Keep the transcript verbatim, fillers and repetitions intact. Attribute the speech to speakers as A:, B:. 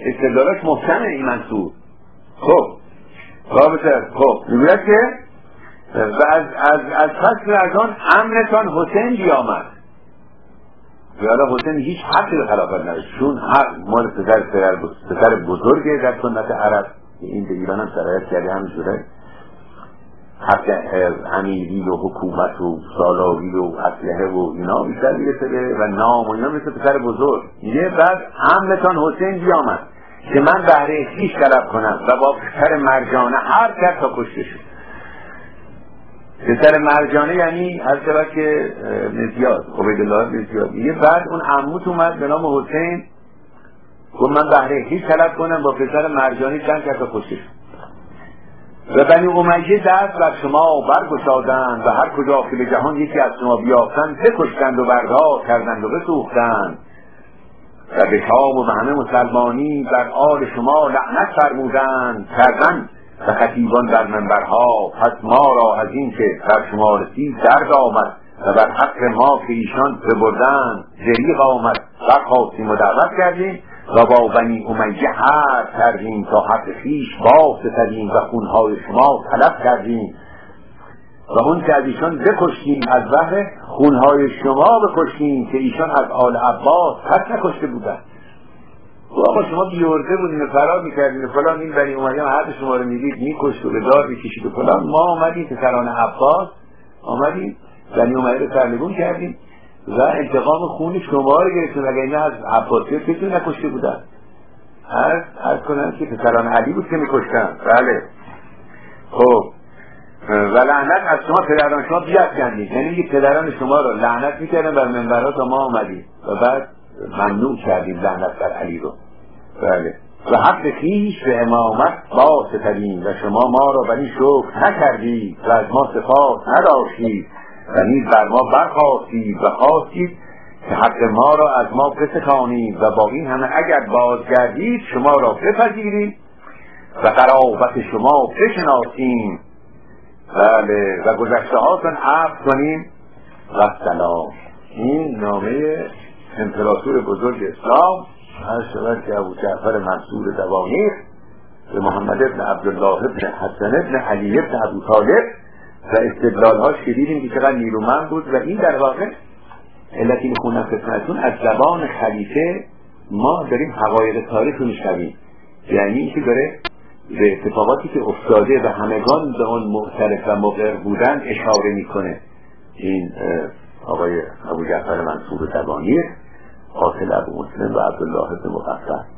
A: استدلالش محکمه این منصور. خب رابطه خب میگوید که و از از از پس از آن امرتان حسین بیامد. حالا حسین هیچ حقی به خلافت نداشت، چون حق مال پسر پسر بزرگه در سنت عرب، این به ایران هم سرایت کرده همینجوره، حق امیری و حکومت و سالاری و اسلحه و اینا بیشتر میرسه و نام و اینا مثل پسر بزرگ. یه بعد امرتان حسین بیامد که من بهره خویش طلب کنم و با پسر مرجانه هر کرد تا کشته شد. پسر مرجانه یعنی هر شبه که مزیاد عبیدالله مزیاد. یه بعد اون عموت اومد به نام حسین گفت من بهره خویش طلب کنم با پسر مرجانه جنگ کرد تا کشته شد. و بنی امیه دست بر شما برگشادند و هر کجا که به جهان یکی از شما بیافتند بکشتند و بردار کردند و بسوختند و به شام و به همه مسلمانی بر آل شما لعنت فرمودند کردند و خطیبان در منبرها. پس ما را از این که بر شما رسید درد آمد و بر حق ما که ایشان ببردند دریغ آمد، برخواستیم و دعوت کردیم و با بنی امیه حرب کردیم تا حق خویش باز ستدیم و خونهای شما طلب کردیم و اون که از ایشان بکشتیم از بهر خونهای شما بکشتیم که ایشان از آل عباس پس نکشته بودند. و آقا شما بیورده بودین و فرار میکردین و فلان، این بنی امیه هم حد شما رو میدید میکشت و به دار میکشید و فلان. ما آمدیم پسران عباس آمدیم بنی امیه رو سرنگون کردیم و انتقام خون شما رو گرفتیم، اگر این از عباسیت کسی نکشته بودن. عرض عرض کنن که پسران علی بود که میکشتن. بله خب و لعنت از شما پدران شما بیفکندید، یعنی که پدران شما رو لعنت میکردن بر منبرها تا ما آمدیم و بعد ممنوع کردیم لعنت بر علی رو. بله و حق خویش به امامت باز ستدیم و شما ما را بر این شکر نکردید و از ما سپاس نداشتید و نیز بر ما برخواستید و خواستید که حق ما را از ما بستانید و با این همه اگر بازگردید شما را بپذیرید و قرابت شما بشناسیم. بله و گذشته هاتون عفو کنیم و سلام. این نامه امپراتور بزرگ اسلام هر شود که ابو جعفر منصور دوانیر به محمد ابن عبدالله ابن حسن ابن علی ابن ابو طالب و استدلال هاش که دیدیم که چقدر نیرومند بود. و این در واقع علتی میخونم خدمتتون از زبان خلیفه ما داریم حقایق تاریخ رو میشنویم، یعنی این که داره به اتفاقاتی که افتاده و همگان به اون معترف و مقر بودن اشاره میکنه. این آقای ابو جعفر منصور دوانیر قاتل ابو مسلم و عبدالله بن مغفر